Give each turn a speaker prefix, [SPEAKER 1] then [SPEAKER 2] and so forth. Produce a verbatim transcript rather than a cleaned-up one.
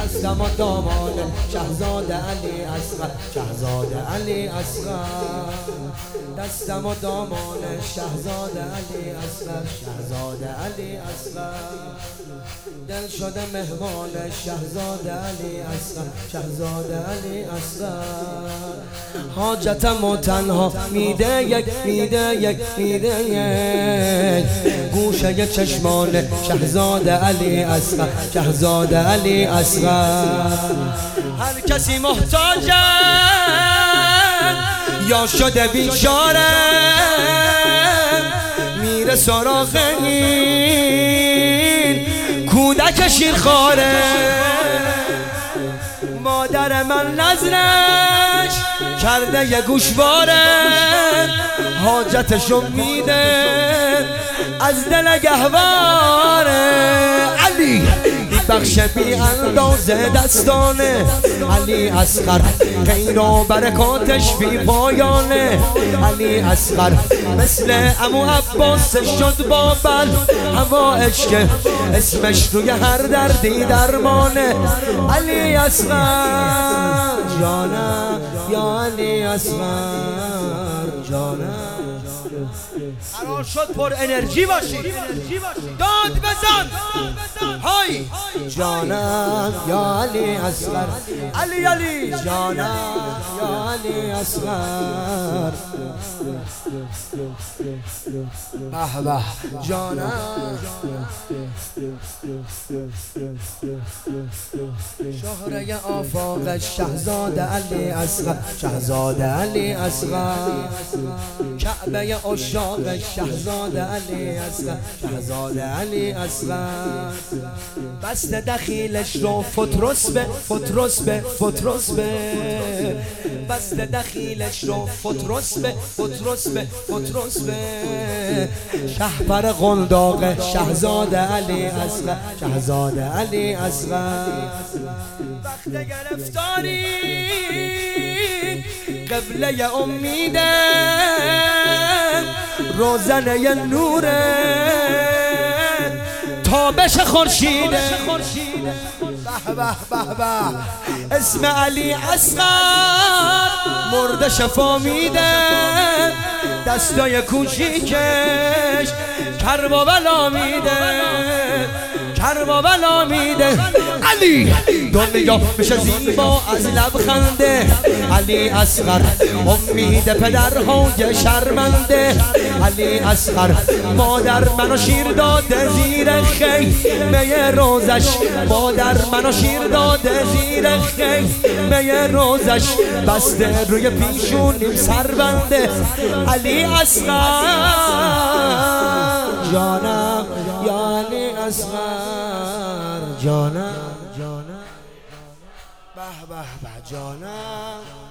[SPEAKER 1] دستم و دامان شهزاده علی اصغر، شهزاده علی اصغر. دستم و دامان شهزاده علی اصغر، شهزاده علی اصغر. دل شده مهمان شهزاده علی اصغر، شهزاده علی اصغر. حاجتم و تنها میده یک، میده یک، میده یک. گوشه چشمان شهزاده علی اصغر، شهزاده علی اصغر. هر کسی محتاجه یا شده بیچاره میره سراغ این کودک شیرخواره. مادر من نظرش کرده یه گوشواره، حاجتشو میده از دل گهواره. علی بخش بی اندازه دستانه علی اصغر، خیر و برکاتش بی پایانه علی اصغر. مثل عمو عباس شد بابل هوایش که اسمش روی هر دردی درمانه علی اصغر. جانم یا علی اصغر، جانم. قرار شد پر انرژی باشی، داد بزن های. جانم یا علی اصغر، علی علی. جانم یا علی اصغر. به به جانم. شهره آفاق شهزاده علی اصغر، شهزاده علی اصغر. کعبه عشاق شهزاده علی اصغر، شهزاده علی اصغر. بست دخیلش رو فترس به فترس به فترس به. بست دخیلش رو فترس به فترس به فترس به. شهپر قنداق شهزاده علی اصغر، شهزاده علی اصغر. وقت گرفتاری قبله امیده، روزنه نوره تابش خورشیده. به به به به. اسم علی اصغر مرده شفا میده، دستای کوچیکش کرب و بلا میده، کرب و بلا میده. علی دنیا میشه زیبا از لبخنده علی اصغر. امید پدرهای شرمنده علی اصغر. مادر منو شیر داده زیر خیمه روزش، مادر منو شیر داده زیر خیمه روزش. بسته روی پیشونیم سربنده علی اصغر. جانم یا علی اصغر، جانم. به به به جانم.